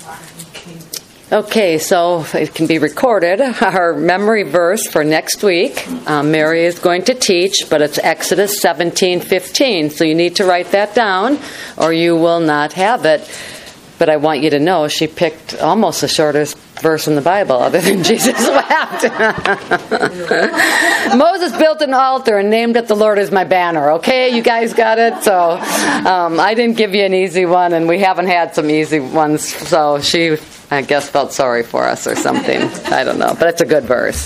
Okay, so it can be recorded. Our memory verse for next week, Mary is going to teach, but it's Exodus 17:15. So you need to write that down, or you will not have it. But I want you to know she picked almost the shortest verse in the Bible, other than Jesus wept. Moses built an altar and named it "The Lord is my banner." Okay, you guys got it? So I didn't give you an easy one, and we haven't had some easy ones. So she, I guess, felt sorry for us or something. I don't know, but it's a good verse.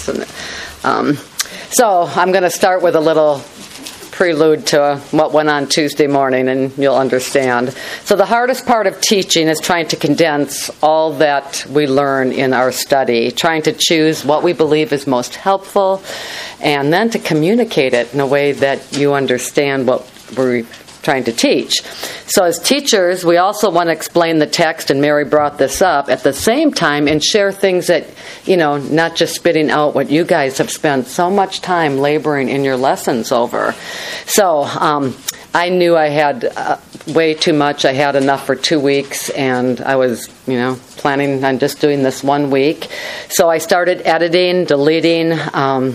So I'm going to start with a little prelude to what went on Tuesday morning, and you'll understand. So the hardest part of teaching is trying to condense all that we learn in our study, trying to choose what we believe is most helpful, and then to communicate it in a way that you understand what we're trying to teach. So as teachers, we also want to explain the text, and Mary brought this up, at the same time, and share things that, not just spitting out what you guys have spent so much time laboring in your lessons over. So I knew I had way too much. I had enough for 2 weeks, and I was, planning on just doing this 1 week. So I started editing, deleting, and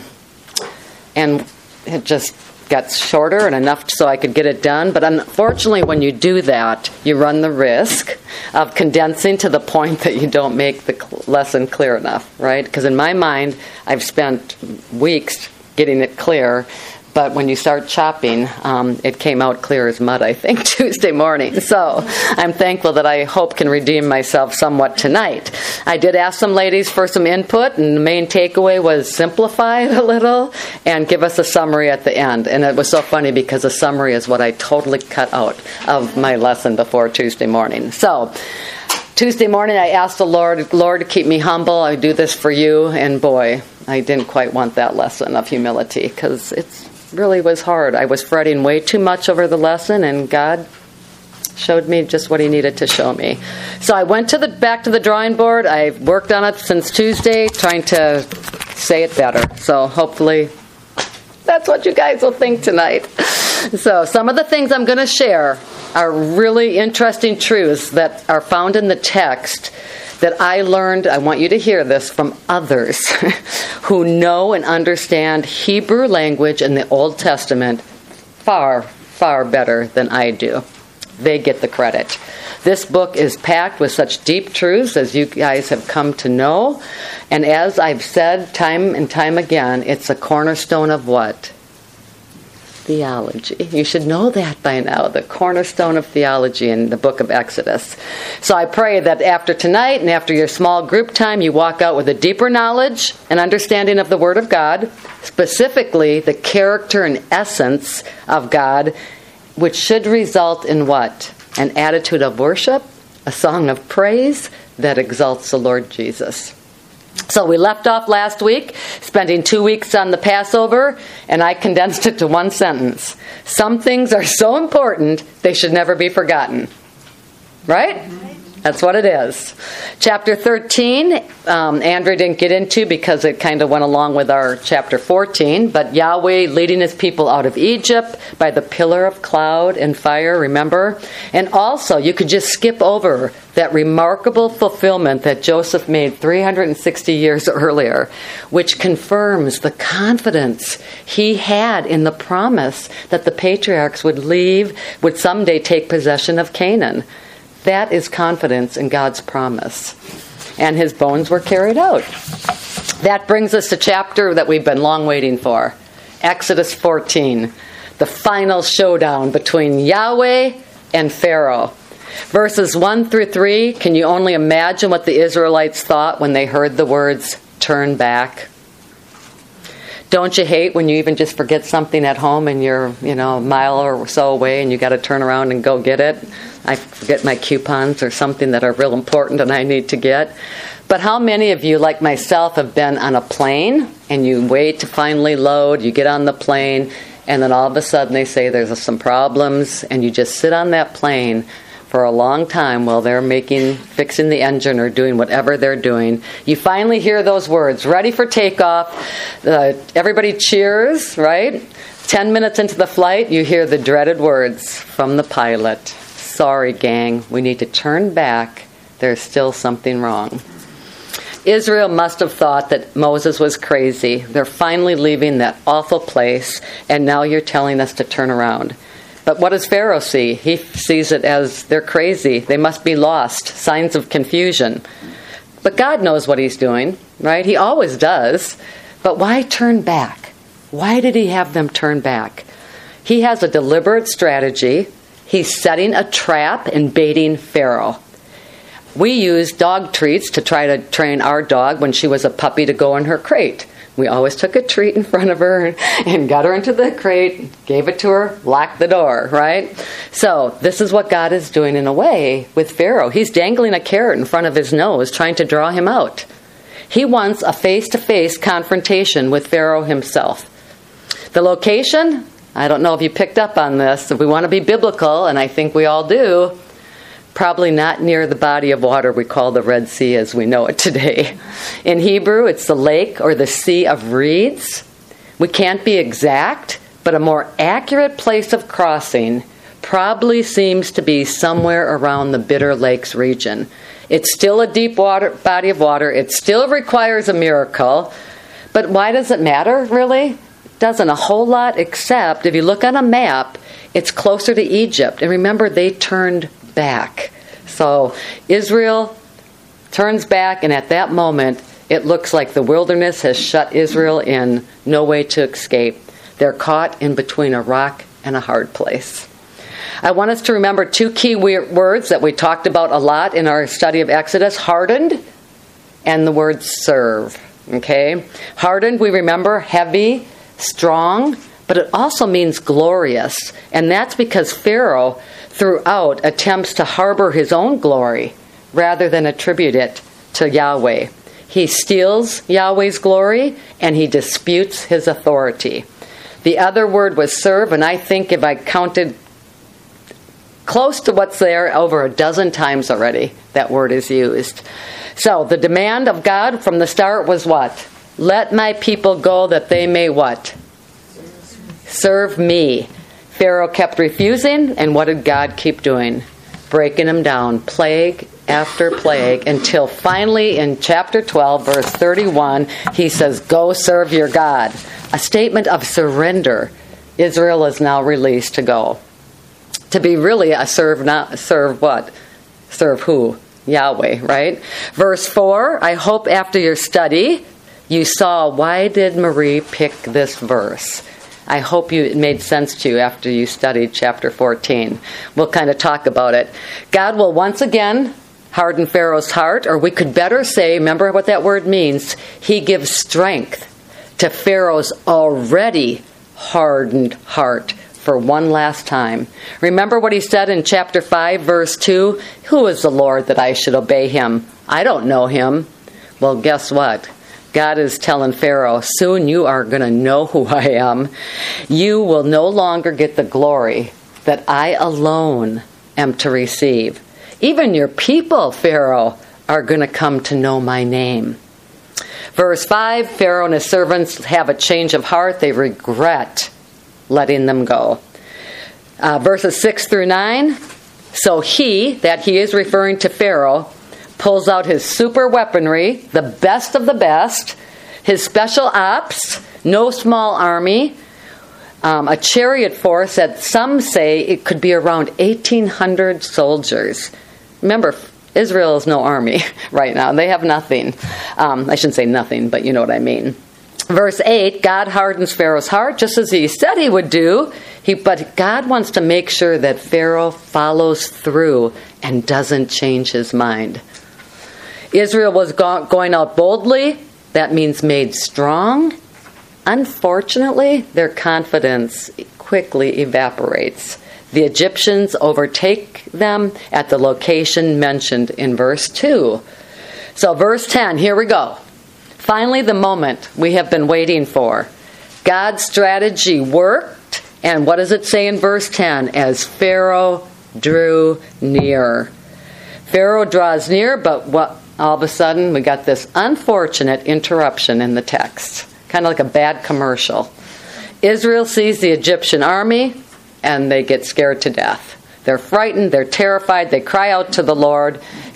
it just got shorter and enough so I could get it done. But unfortunately, when you do that, you run the risk of condensing to the point that you don't make the lesson clear enough, right? Because in my mind, I've spent weeks getting it clear. But when you start chopping, it came out clear as mud, I think, Tuesday morning. So I'm thankful that I hope can redeem myself somewhat tonight. I did ask some ladies for some input, and the main takeaway was simplify it a little and give us a summary at the end. And it was so funny because the summary is what I totally cut out of my lesson before Tuesday morning. So Tuesday morning, I asked the Lord to keep me humble. I do this for you. And boy, I didn't quite want that lesson of humility because it's really was hard. I was fretting way too much over the lesson, and God showed me just what He needed to show me. So I went back to the drawing board. I've worked on it since Tuesday, trying to say it better. So hopefully that's what you guys will think tonight. So some of the things I'm going to share are really interesting truths that are found in the text that I learned. I want you to hear this from others who know and understand Hebrew language and the Old Testament far, far better than I do. They get the credit. This book is packed with such deep truths as you guys have come to know. And as I've said time and time again, it's a cornerstone of what? Theology. You should know that by now, the cornerstone of theology in the book of Exodus. So I pray that after tonight and after your small group time, you walk out with a deeper knowledge and understanding of the Word of God, specifically the character and essence of God, which should result in what? An attitude of worship, a song of praise that exalts the Lord Jesus. So we left off last week, spending 2 weeks on the Passover, and I condensed it to one sentence. Some things are so important, they should never be forgotten. Right? That's what it is. Chapter 13, Andrew didn't get into because it kind of went along with our chapter 14, but Yahweh leading His people out of Egypt by the pillar of cloud and fire, remember? And also, you could just skip over that remarkable fulfillment that Joseph made 360 years earlier, which confirms the confidence he had in the promise that the patriarchs would someday take possession of Canaan. That is confidence in God's promise. And his bones were carried out. That brings us to chapter that we've been long waiting for. Exodus 14. The final showdown between Yahweh and Pharaoh. Verses 1 through 3, can you only imagine what the Israelites thought when they heard the words, turn back? Don't you hate when you even just forget something at home and you're, a mile or so away and you got to turn around and go get it? I forget my coupons or something that are real important and I need to get. But how many of you, like myself, have been on a plane and you wait to finally load, you get on the plane, and then all of a sudden they say there's some problems, and you just sit on that plane for a long time while they're fixing the engine or doing whatever they're doing. You finally hear those words, ready for takeoff. Everybody cheers, right? 10 minutes into the flight, you hear the dreaded words from the pilot. Sorry, gang, we need to turn back there's still something wrong. Israel must have thought that Moses was crazy. They're finally leaving that awful place, and now you're telling us to turn around. But what does Pharaoh see? He sees it as they're crazy. They must be lost. Signs of confusion. But God knows what he's doing, right? He always does. But why turn back? Why did he have them turn back? He has a deliberate strategy. He's setting a trap and baiting Pharaoh. We used dog treats to try to train our dog when she was a puppy to go in her crate. We always took a treat in front of her and got her into the crate, gave it to her, locked the door, right? So this is what God is doing in a way with Pharaoh. He's dangling a carrot in front of his nose, trying to draw him out. He wants a face-to-face confrontation with Pharaoh himself. The location, I don't know if you picked up on this. If we want to be biblical, and I think we all do, probably not near the body of water we call the Red Sea as we know it today. In Hebrew, it's the lake or the Sea of Reeds. We can't be exact, but a more accurate place of crossing probably seems to be somewhere around the Bitter Lakes region. It's still a deep body of water. It still requires a miracle. But why does it matter, really? It doesn't a whole lot, except if you look on a map, it's closer to Egypt. And remember, they turned back. So Israel turns back, and at that moment, it looks like the wilderness has shut Israel in, no way to escape. They're caught in between a rock and a hard place. I want us to remember two key words that we talked about a lot in our study of Exodus: hardened and the word serve. Okay? Hardened, we remember, heavy, strong, but it also means glorious. And that's because Pharaoh throughout attempts to harbor his own glory rather than attribute it to Yahweh. He steals Yahweh's glory and he disputes his authority. The other word was serve, and I think if I counted close to what's there, over a dozen times already that word is used. So the demand of God from the start was what? Let my people go that they may what? Serve me. Pharaoh kept refusing, and what did God keep doing? Breaking him down, plague after plague, until finally in chapter 12, verse 31, he says, go serve your God. A statement of surrender. Israel is now released to go. To be really a serve, not serve what? Serve who? Yahweh, right? Verse 4, I hope after your study you saw why did Marie pick this verse. I hope it made sense to you after you studied chapter 14. We'll kind of talk about it. God will once again harden Pharaoh's heart, or we could better say, remember what that word means, he gives strength to Pharaoh's already hardened heart for one last time. Remember what he said in chapter 5, verse 2? Who is the Lord that I should obey him? I don't know him. Well, guess what? God is telling Pharaoh, soon you are going to know who I am. You will no longer get the glory that I alone am to receive. Even your people, Pharaoh, are going to come to know my name. Verse 5, Pharaoh and his servants have a change of heart. They regret letting them go. Verses 6 through 9, so he, that he is referring to Pharaoh, pulls out his super weaponry, the best of the best, his special ops, no small army, a chariot force that some say it could be around 1,800 soldiers. Remember, Israel is no army right now. They have nothing. I shouldn't say nothing, but you know what I mean. Verse 8, God hardens Pharaoh's heart just as he said he would do. But God wants to make sure that Pharaoh follows through and doesn't change his mind. Israel was going out boldly. That means made strong. Unfortunately, their confidence quickly evaporates. The Egyptians overtake them at the location mentioned in verse 2. So verse 10, here we go. Finally, the moment we have been waiting for. God's strategy worked, and what does it say in verse 10? As Pharaoh drew near. Pharaoh draws near, but what? All of a sudden, we got this unfortunate interruption in the text. Kind of like a bad commercial. Israel sees the Egyptian army, and they get scared to death. They're frightened, they're terrified, they cry out to the Lord.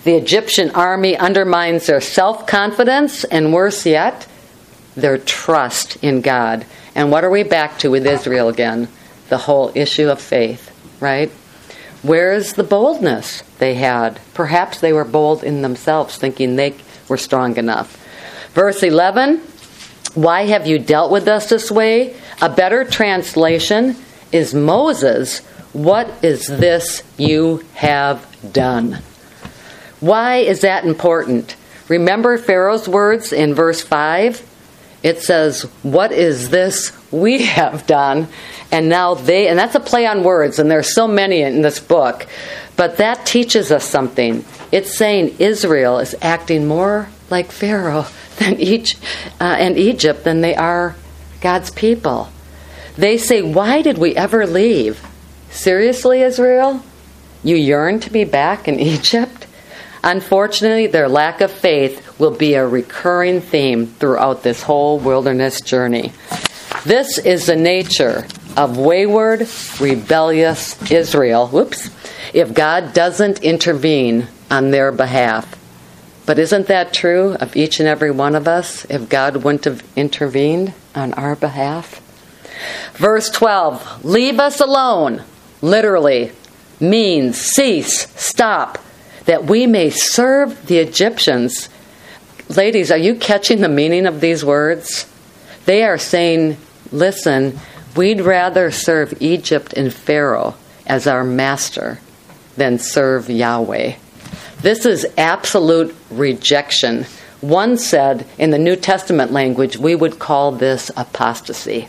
The Egyptian army undermines their self-confidence, and worse yet, their trust in God. And what are we back to with Israel again? The whole issue of faith, right? Where is the boldness they had? Perhaps they were bold in themselves, thinking they were strong enough. Verse 11, why have you dealt with us this way? A better translation is Moses, what is this you have done? Why is that important? Remember Pharaoh's words in verse 5? It says, what is this we have done? And now and that's a play on words, and there's so many in this book. But that teaches us something. It's saying Israel is acting more like Pharaoh and Egypt than they are God's people. They say, why did we ever leave? Seriously, Israel? You yearn to be back in Egypt? Unfortunately, their lack of faith will be a recurring theme throughout this whole wilderness journey. This is the nature of wayward, rebellious Israel. If God doesn't intervene on their behalf. But isn't that true of each and every one of us, if God wouldn't have intervened on our behalf? Verse 12, leave us alone, literally, means cease, stop, that we may serve the Egyptians. Ladies, are you catching the meaning of these words? They are saying, listen, we'd rather serve Egypt and Pharaoh as our master than serve Yahweh. This is absolute rejection. One said, in the New Testament language, we would call this apostasy.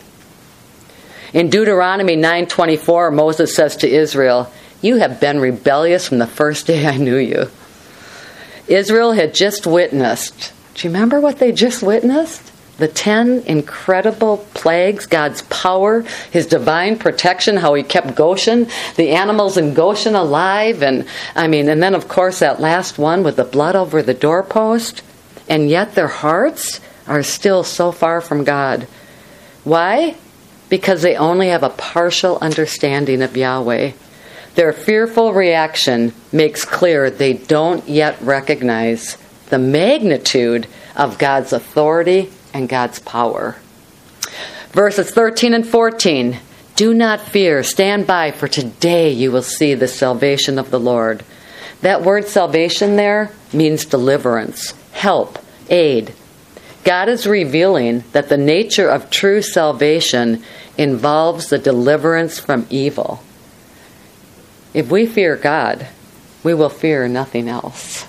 In Deuteronomy 9:24, Moses says to Israel, you have been rebellious from the first day I knew you. Israel had just witnessed. Do you remember what they just witnessed? The 10 incredible plagues, God's power, His divine protection, how He kept Goshen, the animals in Goshen alive, and then of course that last one with the blood over the doorpost. And yet their hearts are still so far from God. Why? Because they only have a partial understanding of Yahweh. Their fearful reaction makes clear they don't yet recognize the magnitude of God's authority and God's power. Verses 13 and 14. Do not fear, stand by, for today you will see the salvation of the Lord. That word salvation there means deliverance, help, aid. God is revealing that the nature of true salvation involves the deliverance from evil. If we fear God, we will fear nothing else.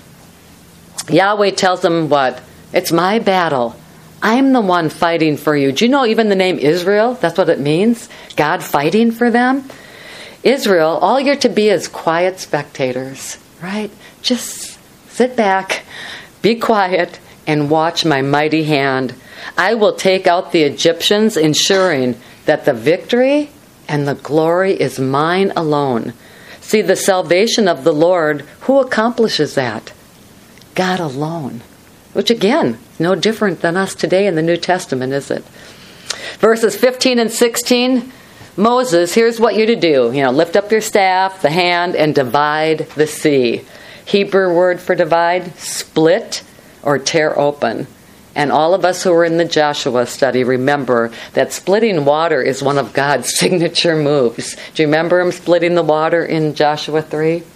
Yahweh tells them what? It's my battle. I'm the one fighting for you. Do you know even the name Israel? That's what it means. God fighting for them. Israel, all you're to be is quiet spectators, right? Just sit back, be quiet, and watch my mighty hand. I will take out the Egyptians, ensuring that the victory and the glory is mine alone. See, the salvation of the Lord, who accomplishes that? God alone. Which again, no different than us today in the New Testament, is it? Verses 15 and 16, Moses, here's what you're to do. Lift up your staff, the hand, and divide the sea. Hebrew word for divide, split or tear open. And all of us who were in the Joshua study remember that splitting water is one of God's signature moves. Do you remember Him splitting the water in Joshua 3?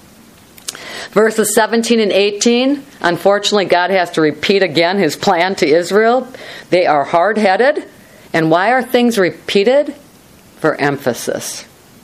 Verses 17 and 18, unfortunately, God has to repeat again His plan to Israel. They are hard-headed. And why are things repeated? For emphasis.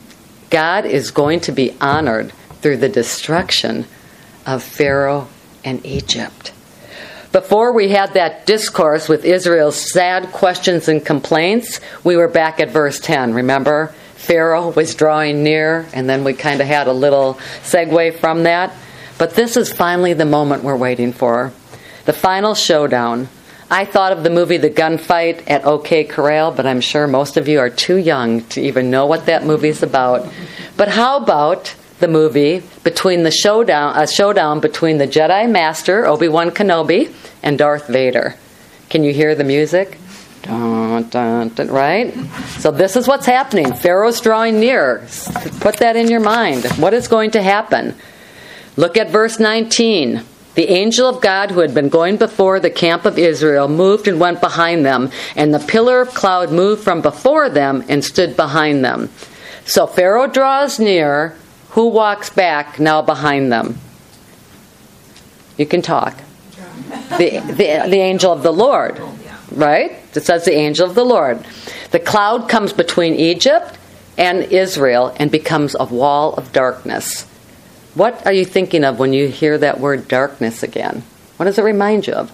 God is going to be honored through the destruction of Pharaoh and Egypt. Before we had that discourse with Israel's sad questions and complaints, we were back at verse 10, remember? Pharaoh was drawing near, and then we kind of had a little segue from that. But this is finally the moment we're waiting for. The final showdown. I thought of the movie The Gunfight at OK Corral, but I'm sure most of you are too young to even know what that movie's about. But how about the movie between a showdown between the Jedi Master, Obi-Wan Kenobi, and Darth Vader? Can you hear the music? Dun, dun, dun, right? So this is what's happening. Pharaoh's drawing near. Put that in your mind. What is going to happen? Look at verse 19. The angel of God who had been going before the camp of Israel moved and went behind them, and the pillar of cloud moved from before them and stood behind them. So Pharaoh draws near. Who walks back now behind them? You can talk. The angel of the Lord, right? It says the angel of the Lord. The cloud comes between Egypt and Israel and becomes a wall of darkness. What are you thinking of when you hear that word darkness again? What does it remind you of?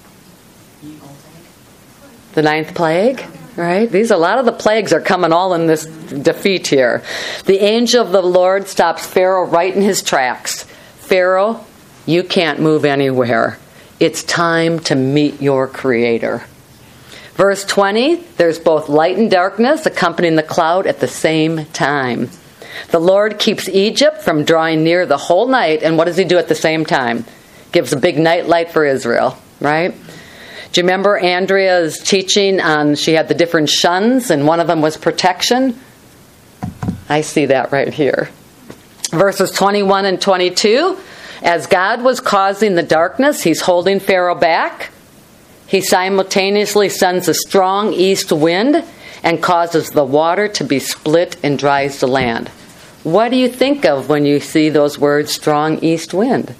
The 9th plague, right? A lot of the plagues are coming all in this defeat here. The angel of the Lord stops Pharaoh right in his tracks. Pharaoh, you can't move anywhere. It's time to meet your Creator. Verse 20, there's both light and darkness accompanying the cloud at the same time. The Lord keeps Egypt from drawing near the whole night, and what does he do at the same time? Gives a big night light for Israel, right? Do you remember Andrea's teaching on, she had the different shuns, and one of them was protection? I see that right here. Verses 21 and 22, as God was causing the darkness, he's holding Pharaoh back. He simultaneously sends a strong east wind and causes the water to be split and dries the land. What do you think of when you see those words, strong east wind?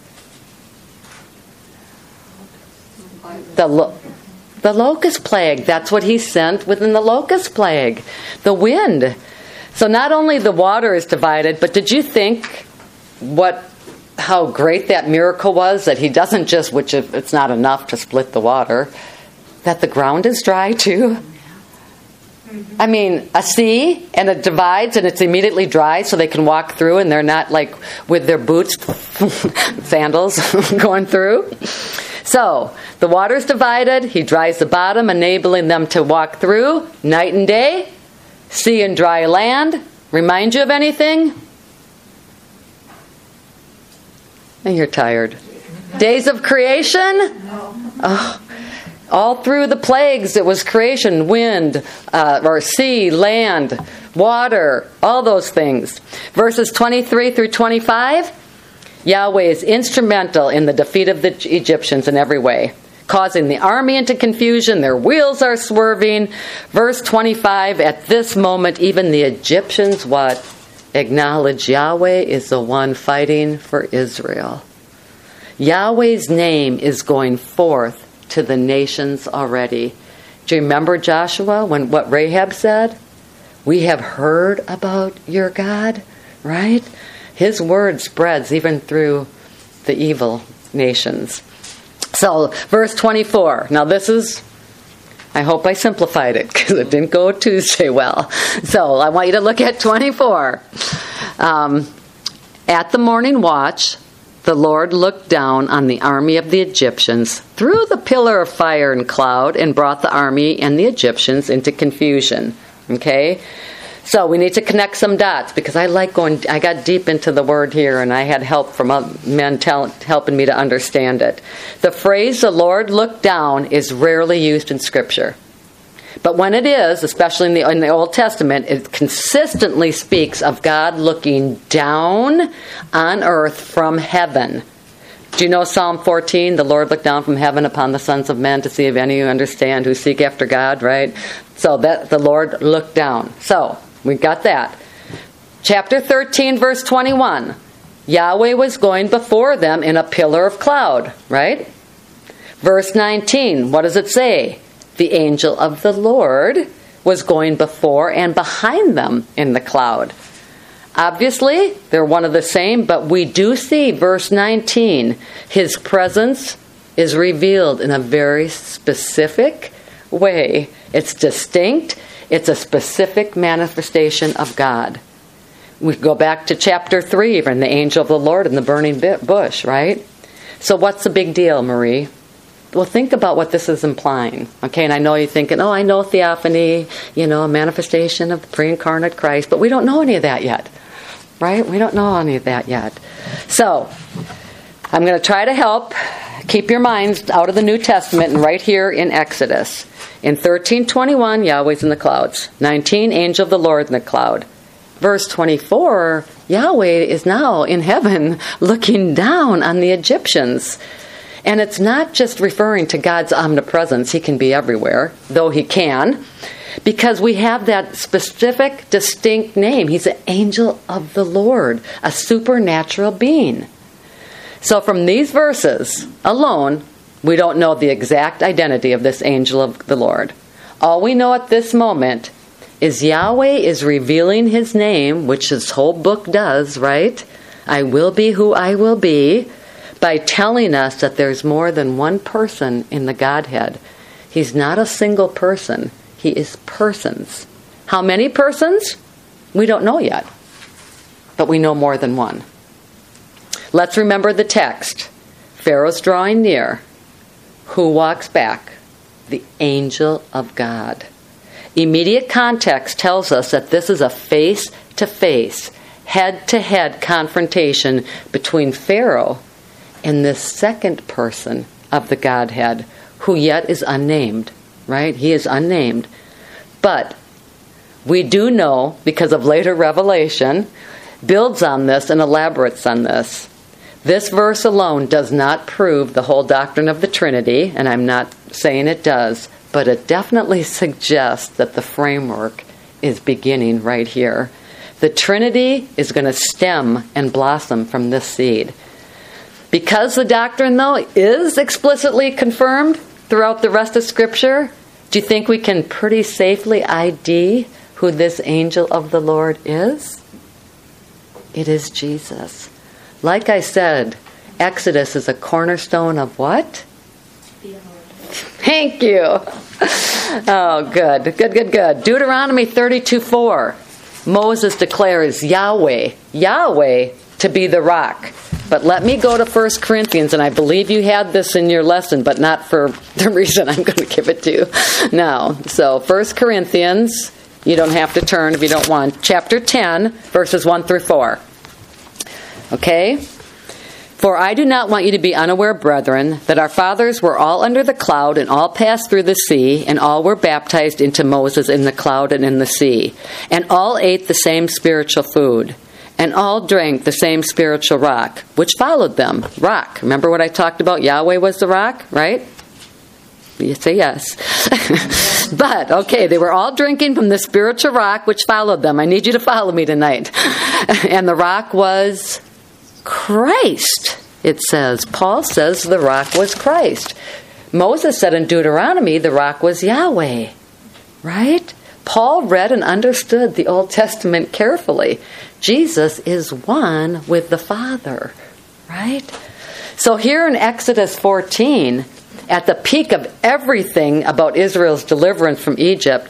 The locust plague. That's what he sent within the locust plague. The wind. So not only the water is divided, but did you think how great that miracle was, that he doesn't just, which it's not enough to split the water, that the ground is dry too? I mean, a sea, and it divides, and it's immediately dry, so they can walk through, and they're not like with their boots, sandals, going through. So, the water's divided, he dries the bottom, enabling them to walk through, night and day, sea and dry land. Remind you of anything? And you're tired. Days of creation? Oh. All through the plagues, it was creation, wind, or sea, land, water, all those things. Verses 23 through 25, Yahweh is instrumental in the defeat of the Egyptians in every way, causing the army into confusion. Their wheels are swerving. Verse 25, at this moment, even the Egyptians, acknowledge Yahweh is the one fighting for Israel. Yahweh's name is going forth to the nations already. Do you remember Joshua when what Rahab said? We have heard about your God, right? His word spreads even through the evil nations. So, verse 24. Now I hope I simplified it because it didn't go Tuesday well. So, I want you to look at 24. At the morning watch, the Lord looked down on the army of the Egyptians through the pillar of fire and cloud and brought the army and the Egyptians into confusion. Okay? So we need to connect some dots because I got deep into the word here and I had help from men helping me to understand it. The phrase, the Lord looked down, is rarely used in Scripture. But when it is, especially in the Old Testament, it consistently speaks of God looking down on earth from heaven. Do you know Psalm 14? The Lord looked down from heaven upon the sons of men to see if any who understand, who seek after God, right? So that the Lord looked down. So, we got that. Chapter 13, verse 21. Yahweh was going before them in a pillar of cloud, right? Verse 19, what does it say? The angel of the Lord was going before and behind them in the cloud. Obviously, they're one of the same, but we do see, verse 19, his presence is revealed in a very specific way. It's distinct. It's a specific manifestation of God. We go back to chapter 3, even the angel of the Lord in the burning bush, right? So what's the big deal, Marie? Well, think about what this is implying. Okay, and I know you're thinking, I know theophany, a manifestation of the pre-incarnate Christ, but we don't know any of that yet. Right? We don't know any of that yet. So, I'm going to try to help keep your minds out of the New Testament and right here in Exodus. In 13:21, Yahweh's in the clouds. 19, angel of the Lord in the cloud. Verse 24, Yahweh is now in heaven looking down on the Egyptians. And it's not just referring to God's omnipresence. He can be everywhere, though he can, because we have that specific, distinct name. He's an angel of the Lord, a supernatural being. So from these verses alone, we don't know the exact identity of this angel of the Lord. All we know at this moment is Yahweh is revealing his name, which this whole book does, right? I will be who I will be, by telling us that there's more than one person in the Godhead. He's not a single person. He is persons. How many persons? We don't know yet. But we know more than one. Let's remember the text. Pharaoh's drawing near. Who walks back? The angel of God. Immediate context tells us that this is a face-to-face, head-to-head confrontation between Pharaoh and this second person of the Godhead, who yet is unnamed, right? He is unnamed. But we do know, because of later revelation, builds on this and elaborates on this. This verse alone does not prove the whole doctrine of the Trinity, and I'm not saying it does, but it definitely suggests that the framework is beginning right here. The Trinity is going to stem and blossom from this seed. Because the doctrine, though, is explicitly confirmed throughout the rest of Scripture, do you think we can pretty safely ID who this angel of the Lord is? It is Jesus. Like I said, Exodus is a cornerstone of what? Thank you. Oh, good. Deuteronomy 32:4. Moses declares Yahweh to be the rock. But let me go to 1 Corinthians, and I believe you had this in your lesson, but not for the reason I'm going to give it to you now. So 1 Corinthians, you don't have to turn if you don't want. Chapter 10, verses 1 through 4. Okay? For I do not want you to be unaware, brethren, that our fathers were all under the cloud and all passed through the sea, and all were baptized into Moses in the cloud and in the sea, and all ate the same spiritual food, and all drank the same spiritual rock, which followed them. Rock. Remember what I talked about? Yahweh was the rock, right? You say yes. But, okay, they were all drinking from the spiritual rock which followed them. I need you to follow me tonight. And the rock was Christ, it says. Paul says the rock was Christ. Moses said in Deuteronomy the rock was Yahweh, right? Paul read and understood the Old Testament carefully. Jesus is one with the Father, right? So here in Exodus 14, at the peak of everything about Israel's deliverance from Egypt,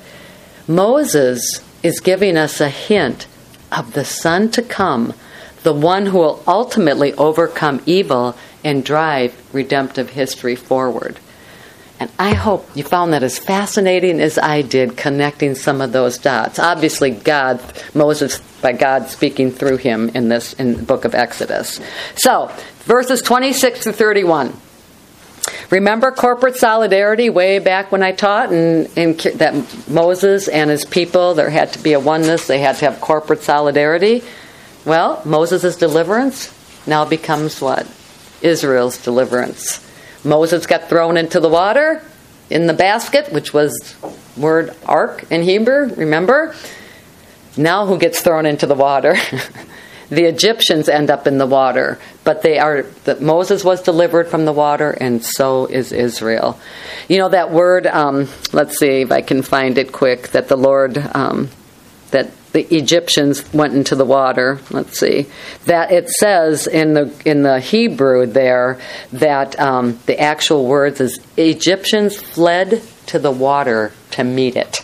Moses is giving us a hint of the Son to come, the one who will ultimately overcome evil and drive redemptive history forward. And I hope you found that as fascinating as I did, connecting some of those dots. Obviously, Moses, by God speaking through him in the book of Exodus. So, verses 26 to 31. Remember corporate solidarity way back when I taught and that Moses and his people, there had to be a oneness, they had to have corporate solidarity. Well, Moses' deliverance now becomes what? Israel's deliverance. Moses got thrown into the water in the basket, which was word ark in Hebrew, remember? Now who gets thrown into the water? The Egyptians end up in the water, but Moses was delivered from the water, and so is Israel. You know that word, let's see if I can find it quick, that the Lord, that the Egyptians went into the water. Let's see. That it says in the Hebrew there that the actual words is Egyptians fled to the water to meet it.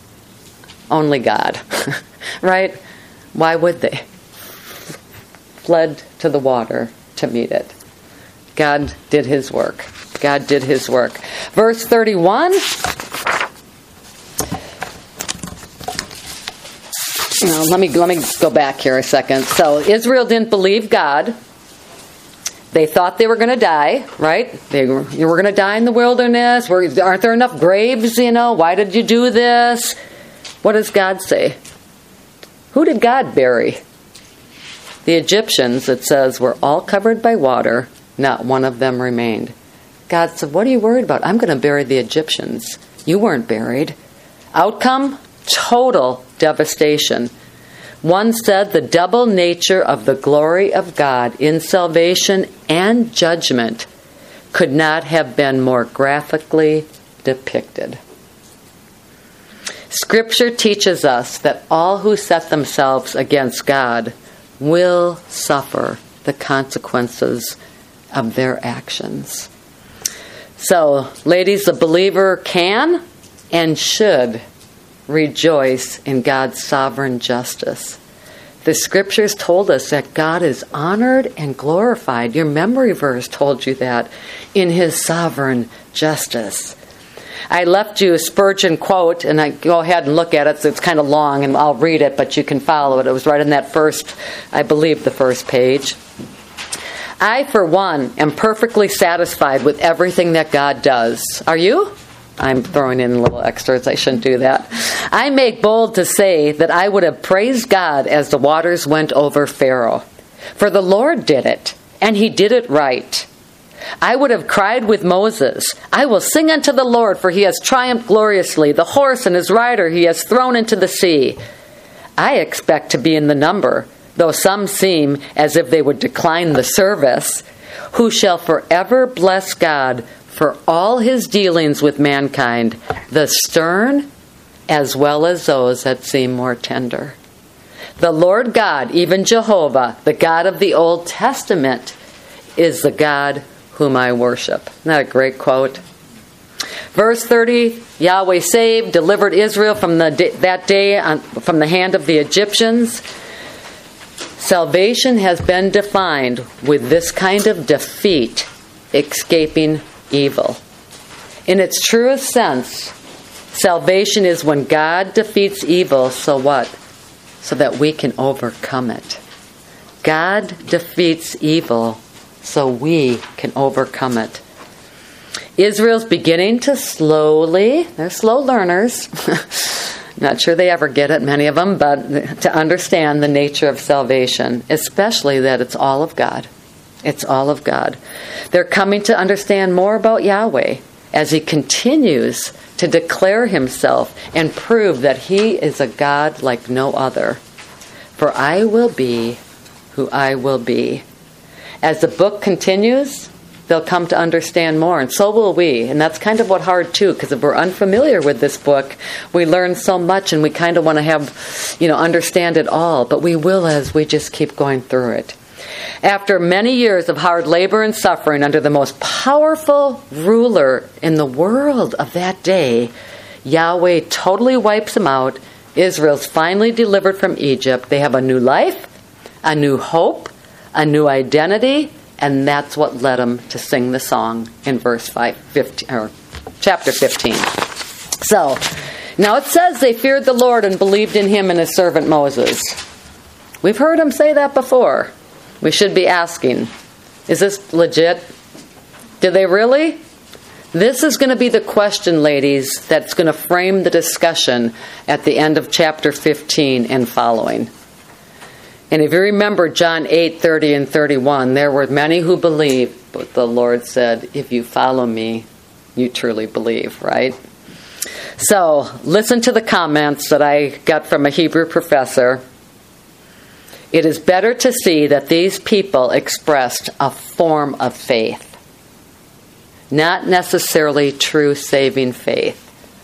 Only God, right? Why would they? Fled to the water to meet it. God did his work. God did his work. Verse 31. Let me go back here a second. So Israel didn't believe God. They thought they were going to die, right? You were going to die in the wilderness. Aren't there enough graves, Why did you do this? What does God say? Who did God bury? The Egyptians, it says, were all covered by water. Not one of them remained. God said, what are you worried about? I'm going to bury the Egyptians. You weren't buried. Outcome? Total devastation. One said the double nature of the glory of God in salvation and judgment could not have been more graphically depicted. Scripture teaches us that all who set themselves against God will suffer the consequences of their actions. So, ladies, the believer can and should rejoice in God's sovereign justice. The Scriptures told us that God is honored and glorified. Your memory verse told you that in His sovereign justice. I left you a Spurgeon quote, and I go ahead and look at it. So it's kind of long, and I'll read it, but you can follow it. It was right in that first, I believe, the first page. I, for one, am perfectly satisfied with everything that God does. Are you? I'm throwing in little extras. I shouldn't do that. I make bold to say that I would have praised God as the waters went over Pharaoh. For the Lord did it, and He did it right. I would have cried with Moses, I will sing unto the Lord, for He has triumphed gloriously. The horse and his rider He has thrown into the sea. I expect to be in the number, though some seem as if they would decline the service, who shall forever bless God for all His dealings with mankind, the stern as well as those that seem more tender. The Lord God, even Jehovah, the God of the Old Testament, is the God whom I worship. Isn't that a great quote? Verse 30, Yahweh saved, delivered Israel from that day from the hand of the Egyptians. Salvation has been defined with this kind of defeat, escaping evil. In its truest sense, salvation is when God defeats evil, so what? So that we can overcome it. God defeats evil so we can overcome it. Israel's beginning to slowly, they're slow learners, not sure they ever get it, many of them, but to understand the nature of salvation, especially that it's all of God. It's all of God. They're coming to understand more about Yahweh as He continues to declare Himself and prove that He is a God like no other. For I will be who I will be. As the book continues, they'll come to understand more, and so will we. And that's kind of what's hard, too, because if we're unfamiliar with this book, we learn so much, and we kind of want to have, understand it all. But we will as we just keep going through it. After many years of hard labor and suffering under the most powerful ruler in the world of that day, Yahweh totally wipes them out. Israel's finally delivered from Egypt. They have a new life, a new hope, a new identity, and that's what led them to sing the song in chapter 15. So, now it says they feared the Lord and believed in Him and His servant Moses. We've heard Him say that before. We should be asking, is this legit? Did they really? This is going to be the question, ladies, that's going to frame the discussion at the end of chapter 15 and following. And if you remember John 8:30 and 31, there were many who believed, but the Lord said, if you follow me, you truly believe, right? So, listen to the comments that I got from a Hebrew professor. It is better to see that these people expressed a form of faith, not necessarily true saving faith.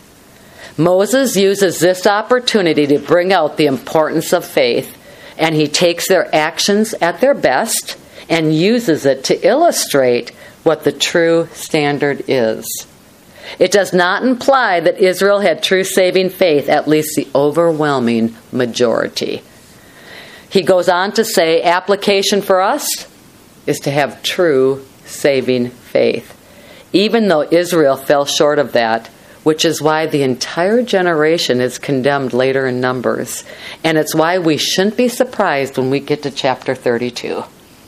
Moses uses this opportunity to bring out the importance of faith, and he takes their actions at their best and uses it to illustrate what the true standard is. It does not imply that Israel had true saving faith, at least the overwhelming majority. He goes on to say, application for us is to have true saving faith, even though Israel fell short of that, which is why the entire generation is condemned later in Numbers. And it's why we shouldn't be surprised when we get to chapter 32.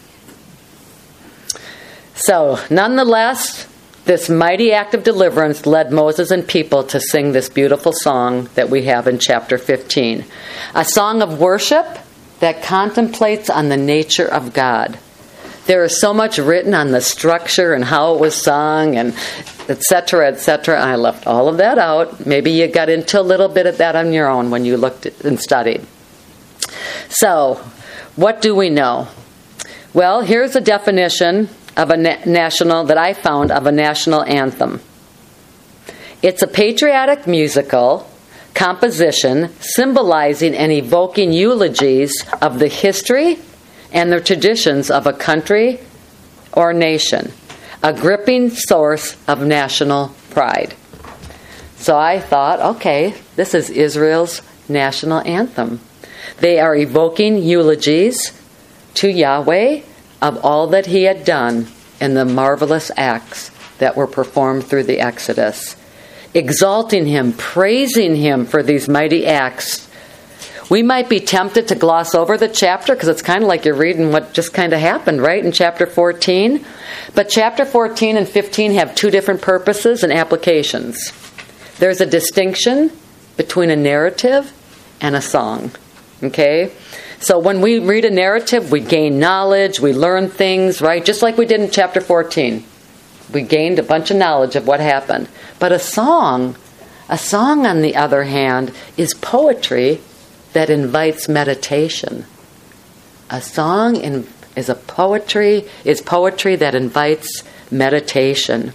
So, nonetheless, this mighty act of deliverance led Moses and people to sing this beautiful song that we have in chapter 15. A song of worship that contemplates on the nature of God. There is so much written on the structure and how it was sung and et cetera, et cetera. I left all of that out. Maybe you got into a little bit of that on your own when you looked and studied. So, what do we know? Well, here's a definition of a national that I found of a national anthem. It's a patriotic musical composition symbolizing and evoking eulogies of the history and the traditions of a country or nation, a gripping source of national pride. So I thought, okay, this is Israel's national anthem. They are evoking eulogies to Yahweh of all that He had done in the marvelous acts that were performed through the Exodus, exalting Him, praising Him for these mighty acts. We might be tempted to gloss over the chapter because it's kind of like you're reading what just kind of happened, right, in chapter 14. But chapter 14 and 15 have two different purposes and applications. There's a distinction between a narrative and a song. Okay? So when we read a narrative, we gain knowledge, we learn things, right? Just like we did in chapter 14. We gained a bunch of knowledge of what happened. But a song on the other hand, is poetry that invites meditation. A song is poetry that invites meditation.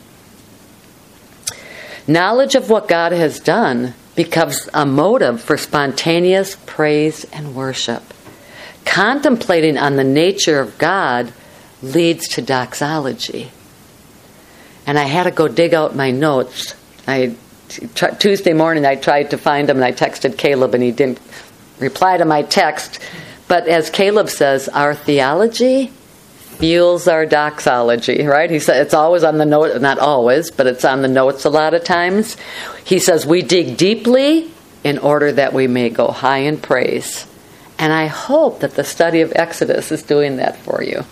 Knowledge of what God has done becomes a motive for spontaneous praise and worship. Contemplating on the nature of God leads to doxology. And I had to go dig out my notes. Tuesday morning I tried to find them and I texted Caleb and he didn't reply to my text. But as Caleb says, our theology fuels our doxology, right? He said it's always on the note, not always, but it's on the notes a lot of times. He says we dig deeply in order that we may go high in praise. And I hope that the study of Exodus is doing that for you.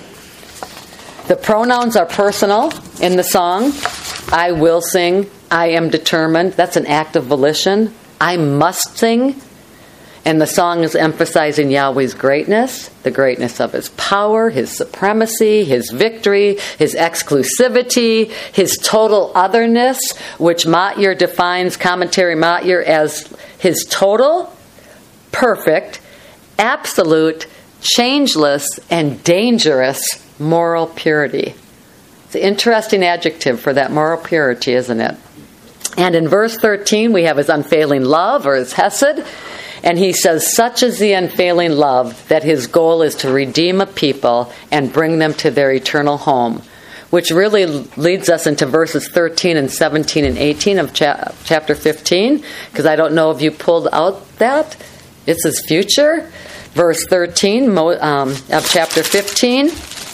The pronouns are personal in the song. I will sing. I am determined. That's an act of volition. I must sing. And the song is emphasizing Yahweh's greatness, the greatness of His power, His supremacy, His victory, His exclusivity, His total otherness, which Matyer defines, commentary Matyer, as His total, perfect, absolute, changeless, and dangerous moral purity. It's an interesting adjective for that moral purity, isn't it? And in verse 13, we have His unfailing love, or His hesed. And he says, such is the unfailing love that His goal is to redeem a people and bring them to their eternal home, which really leads us into verses 13 and 17 and 18 of chapter 15, because I don't know if you pulled out that. It's His future. Verse 13 of chapter 15.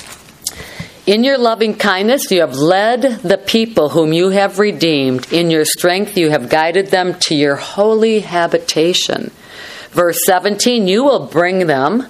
In your loving kindness you have led the people whom you have redeemed. In your strength you have guided them to your holy habitation. Verse 17, you will bring them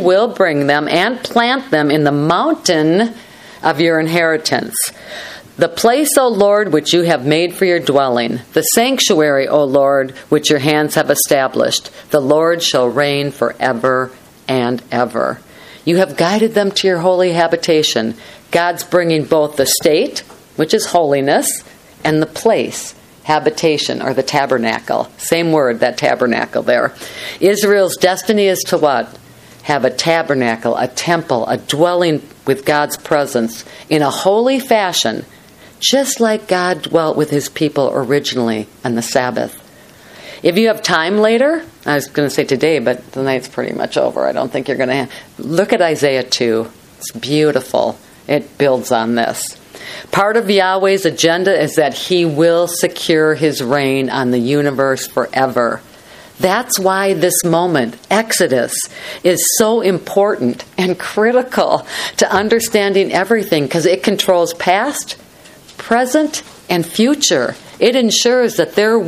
and plant them in the mountain of your inheritance. The place, O Lord, which you have made for your dwelling. The sanctuary, O Lord, which your hands have established. The Lord shall reign forever and ever. You have guided them to your holy habitation. God's bringing both the state, which is holiness, and the place, habitation, or the tabernacle. Same word, that tabernacle there. Israel's destiny is to what? Have a tabernacle, a temple, a dwelling with God's presence in a holy fashion, just like God dwelt with His people originally on the Sabbath. If you have time later, I was going to say today, but the night's pretty much over. I don't think you're going to look at Isaiah 2. It's beautiful. It builds on this. Part of Yahweh's agenda is that He will secure His reign on the universe forever. That's why this moment, Exodus, is so important and critical to understanding everything, because it controls past, present, and future. It ensures that there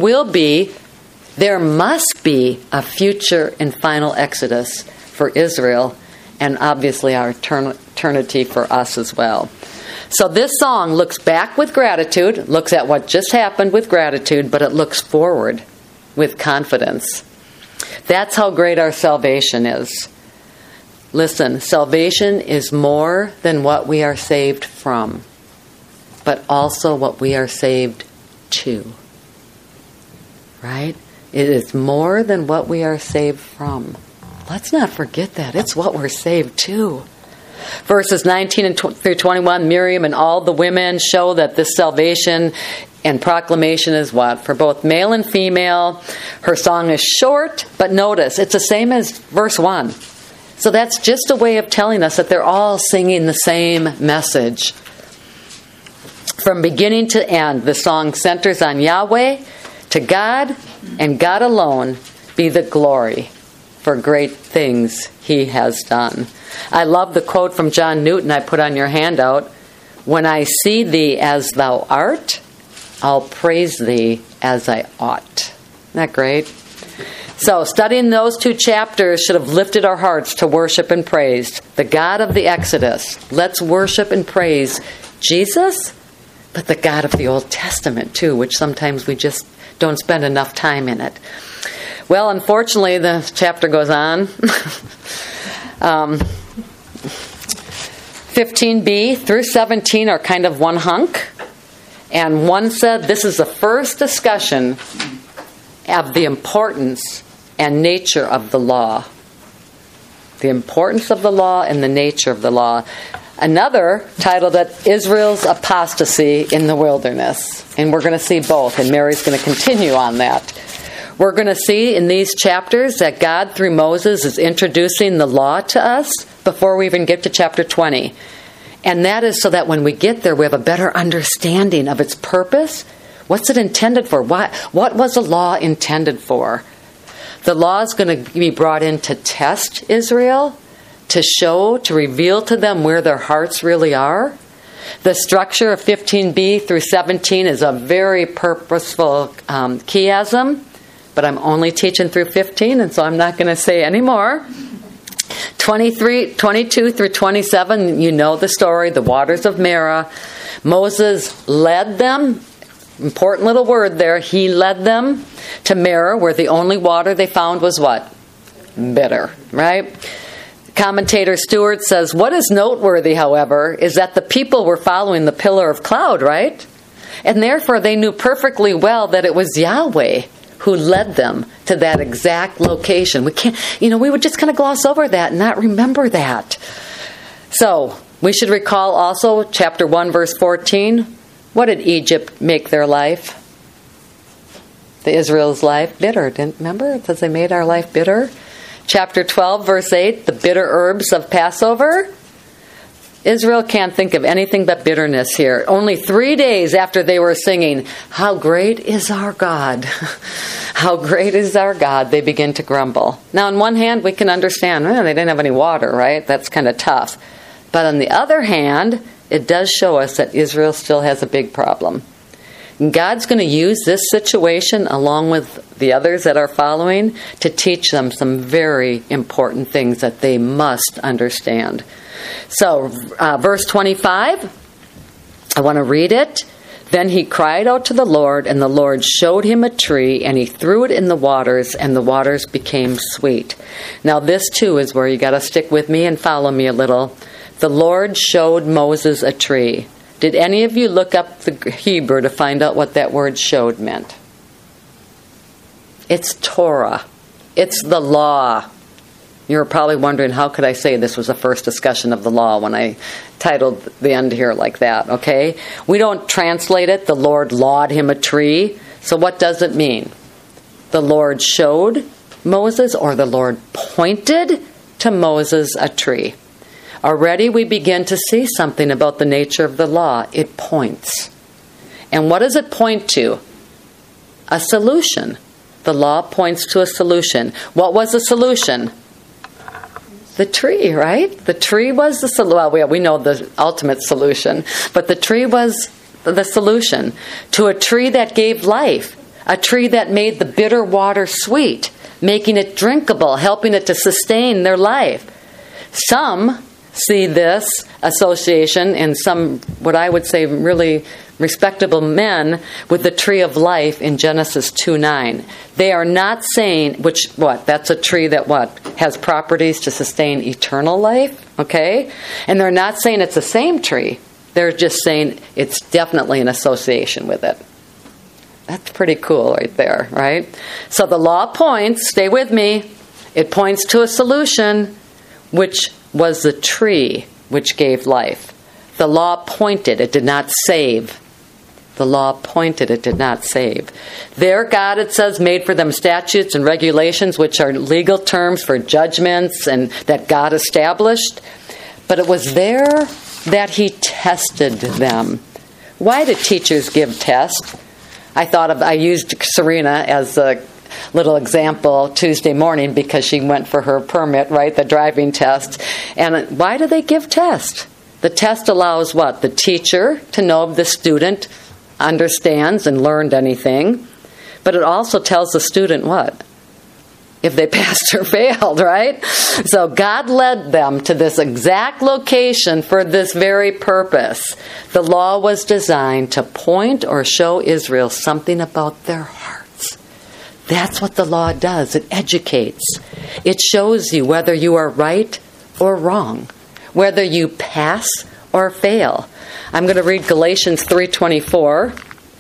must be a future and final Exodus for Israel, and obviously our eternity for us as well. So this song looks back with gratitude, looks at what just happened with gratitude, but it looks forward with confidence. That's how great our salvation is. Listen, salvation is more than what we are saved from, but also what we are saved to. Right? It is more than what we are saved from. Let's not forget that. It's what we're saved to. Verses 19 through 21, Miriam and all the women show that this salvation and proclamation is what? For both male and female. Her song is short, but notice, it's the same as verse 1. So that's just a way of telling us that they're all singing the same message. From beginning to end, the song centers on Yahweh. To God and God alone be the glory for great things He has done. I love the quote from John Newton I put on your handout. When I see Thee as Thou art, I'll praise Thee as I ought. Isn't that great? So, studying those two chapters should have lifted our hearts to worship and praise the God of the Exodus. Let's worship and praise Jesus, but the God of the Old Testament too, which sometimes we just don't spend enough time in it. Well, unfortunately, the chapter goes on. 15b through 17 are kind of one hunk. And one said this is the first discussion of the importance and nature of the law. The importance of the law and the nature of the law. Another titled it Israel's Apostasy in the Wilderness. And we're going to see both, and Mary's going to continue on that. We're going to see in these chapters that God, through Moses, is introducing the law to us before we even get to chapter 20. And that is so that when we get there, we have a better understanding of its purpose. What's it intended for? What was the law intended for? The law is going to be brought in to test Israel, to show, to reveal to them where their hearts really are. The structure of 15b through 17 is a very purposeful chiasm, but I'm only teaching through 15, and so I'm not going to say any more. 22 through 27, you know the story, the waters of Marah. Moses led them, important little word there, he led them to Marah, where the only water they found was what? Bitter, right? Commentator Stewart says, what is noteworthy, however, is that the people were following the pillar of cloud, right? And therefore they knew perfectly well that it was Yahweh who led them to that exact location. We would just kind of gloss over that and not remember that. So, we should recall also chapter 1, verse 14. What did Egypt make their life? The Israel's life bitter. Remember? It says they made our life bitter. Chapter 12, verse 8, the bitter herbs of Passover. Israel can't think of anything but bitterness here. Only 3 days after they were singing, how great is our God? How great is our God? They begin to grumble. Now, on one hand, we can understand, they didn't have any water, right? That's kind of tough. But on the other hand, it does show us that Israel still has a big problem. And God's going to use this situation, along with the others that are following, to teach them some very important things that they must understand. So, verse 25, I want to read it. Then he cried out to the Lord, and the Lord showed him a tree, and he threw it in the waters, and the waters became sweet. Now, this too is where you got to stick with me and follow me a little. The Lord showed Moses a tree. Did any of you look up the Hebrew to find out what that word showed meant? It's Torah. It's the law. You're probably wondering, how could I say this was the first discussion of the law when I titled the end here like that, okay? We don't translate it, the Lord lawed him a tree. So what does it mean? The Lord showed Moses, or the Lord pointed to Moses a tree. Already we begin to see something about the nature of the law. It points. And what does it point to? A solution. The law points to a solution. What was the solution? The tree, right? The tree was the solution. Well, we know the ultimate solution, but the tree was the solution to a tree that gave life, a tree that made the bitter water sweet, making it drinkable, helping it to sustain their life. Some see this association in some, what I would say, really respectable men with the tree of life in Genesis 2:9. They are not saying, that's a tree that has properties to sustain eternal life, okay? And they're not saying it's the same tree. They're just saying it's definitely an association with it. That's pretty cool right there, right? So the law points, stay with me, it points to a solution, which was the tree which gave life. The law pointed, it did not save. The law pointed, it did not save. There, God, it says, made for them statutes and regulations, which are legal terms for judgments and that God established. But it was there that He tested them. Why do teachers give tests? I used Serena as a little example Tuesday morning because she went for her permit, right, the driving test. And why do they give tests? The test allows what? The teacher to know if the student understands and learned anything. But it also tells the student what? If they passed or failed, right? So God led them to this exact location for this very purpose. The law was designed to point or show Israel something about their hearts. That's what the law does. It educates. It shows you whether you are right or wrong, whether you pass or fail. I'm going to read Galatians 3:24.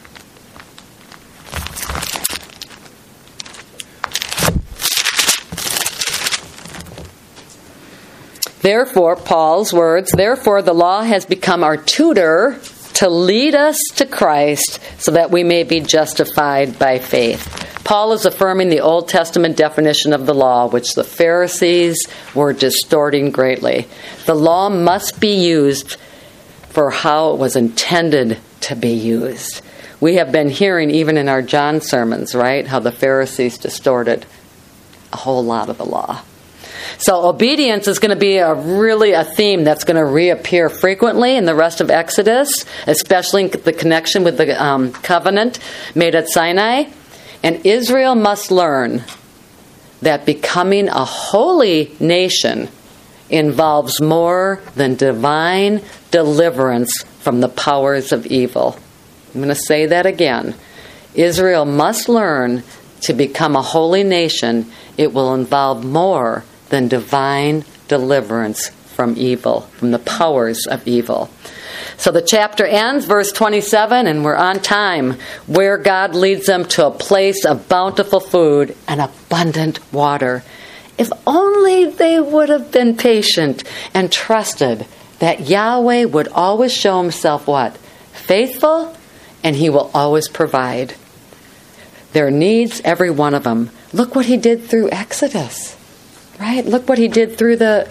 Therefore, Paul's words, therefore the law has become our tutor to lead us to Christ so that we may be justified by faith. Paul is affirming the Old Testament definition of the law, which the Pharisees were distorting greatly. The law must be used for how it was intended to be used. We have been hearing, even in our John sermons, right, how the Pharisees distorted a whole lot of the law. So obedience is going to be a theme that's going to reappear frequently in the rest of Exodus, especially in the connection with the covenant made at Sinai. And Israel must learn that becoming a holy nation involves more than divine deliverance from the powers of evil. I'm going to say that again. Israel must learn to become a holy nation. It will involve more than divine deliverance from evil, from the powers of evil. So the chapter ends, verse 27, and we're on time, where God leads them to a place of bountiful food and abundant water. If only they would have been patient and trusted that Yahweh would always show Himself what? Faithful, and He will always provide. Their needs, every one of them. Look what He did through Exodus. Right? Look what He did through the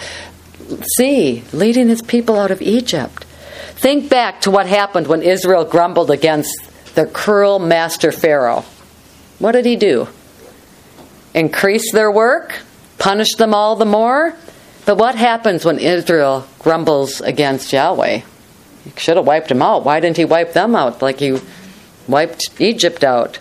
sea, leading His people out of Egypt. Think back to what happened when Israel grumbled against their cruel master Pharaoh. What did he do? Increase their work? Punish them all the more? But what happens when Israel grumbles against Yahweh? He should have wiped them out. Why didn't He wipe them out like He wiped Egypt out?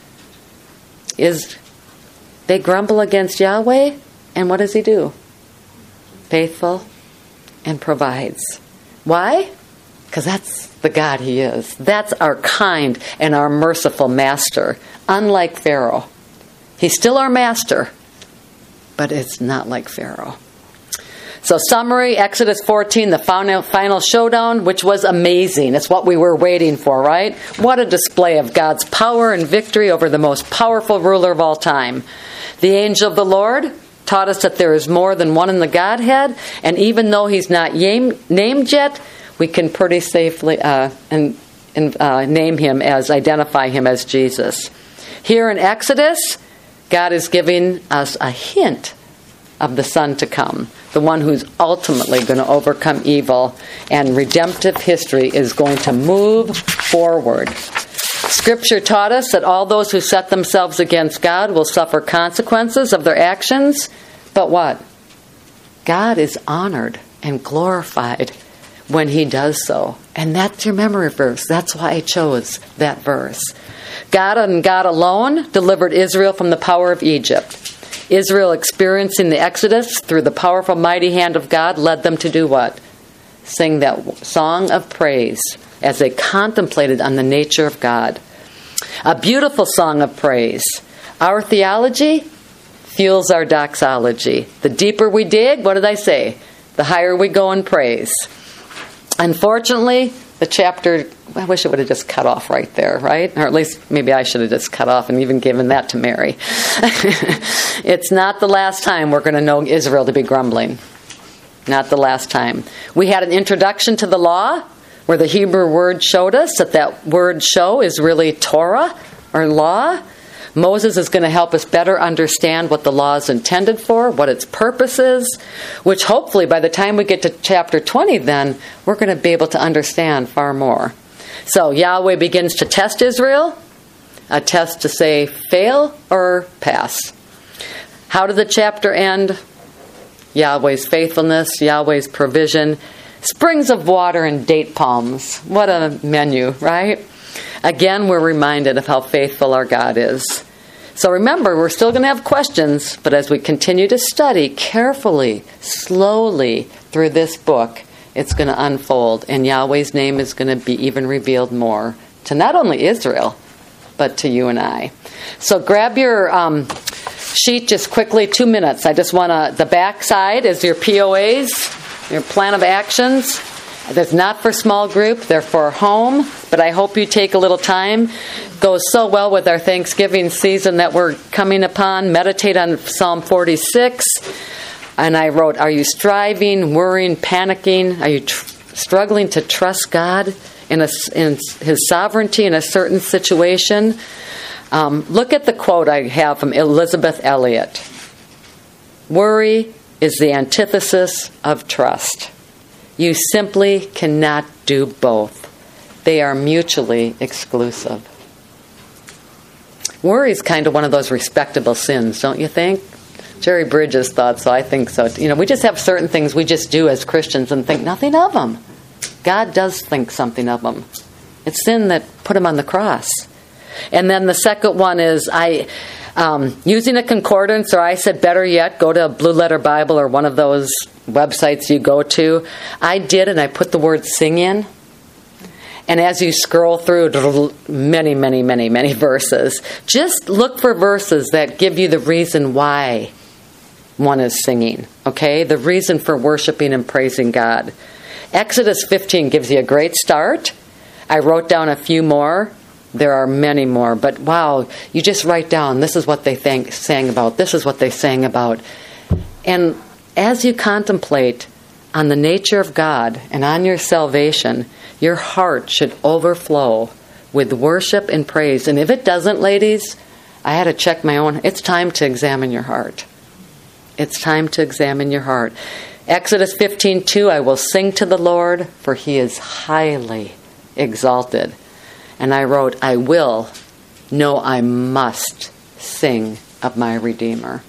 They grumble against Yahweh? And what does He do? Faithful and provides. Why? Because that's the God He is. That's our kind and our merciful master. Unlike Pharaoh. He's still our master, but it's not like Pharaoh. So summary, Exodus 14, the final showdown, which was amazing. It's what we were waiting for, right? What a display of God's power and victory over the most powerful ruler of all time. The angel of the Lord taught us that there is more than one in the Godhead, and even though He's not named yet, we can pretty safely identify Him as Jesus. Here in Exodus, God is giving us a hint of the Son to come, the one who's ultimately going to overcome evil, and redemptive history is going to move forward. Scripture taught us that all those who set themselves against God will suffer consequences of their actions. But what? God is honored and glorified when He does so. And that's your memory verse. That's why I chose that verse. God and God alone delivered Israel from the power of Egypt. Israel experiencing the Exodus through the powerful mighty hand of God led them to do what? sing that song of praise as they contemplated on the nature of God. A beautiful song of praise. Our theology fuels our doxology. The deeper we dig, what did I say? The higher we go in praise. Unfortunately, the chapter, I wish it would have just cut off right there, right? Or at least maybe I should have just cut off and even given that to Mary. It's not the last time we're going to know Israel to be grumbling. Not the last time. We had an introduction to the law where the Hebrew word showed us that word show is really Torah or law. Moses is going to help us better understand what the law is intended for, what its purpose is, which hopefully by the time we get to chapter 20 then, we're going to be able to understand far more. So Yahweh begins to test Israel, a test to say fail or pass. How did the chapter end? Yahweh's faithfulness, Yahweh's provision, springs of water and date palms. What a menu, right? Again, we're reminded of how faithful our God is. So remember, we're still going to have questions, but as we continue to study carefully, slowly through this book, it's going to unfold, and Yahweh's name is going to be even revealed more to not only Israel, but to you and I. So grab your sheet just quickly, 2 minutes. I just want to, the back side is your POAs, your plan of actions. That's not for small group, they're for home, but I hope you take a little time. Goes so well with our Thanksgiving season that we're coming upon. Meditate on Psalm 46. And I wrote, are you striving, worrying, panicking? Are you struggling to trust God in His sovereignty in a certain situation? Look at the quote I have from Elizabeth Elliot. Worry is the antithesis of trust. You simply cannot do both. They are mutually exclusive. Worry is kind of one of those respectable sins, don't you think? Jerry Bridges thought so. I think so. You know, we just have certain things we just do as Christians and think nothing of them. God does think something of them. It's sin that put Him on the cross. And then the second one is using a concordance, or I said better yet, go to Blue Letter Bible or one of those websites you go to. I did, and I put the word sing in. And as you scroll through many, many, many, many verses, just look for verses that give you the reason why one is singing, okay? The reason for worshiping and praising God. Exodus 15 gives you a great start. I wrote down a few more. There are many more, but wow, you just write down, this is what they sang about, this is what they sang about. And as you contemplate on the nature of God and on your salvation, your heart should overflow with worship and praise. And if it doesn't, ladies, I had to check my own. It's time to examine your heart. It's time to examine your heart. Exodus 15:2, I will sing to the Lord, for He is highly exalted. And I wrote, I will, no, I must sing of my Redeemer.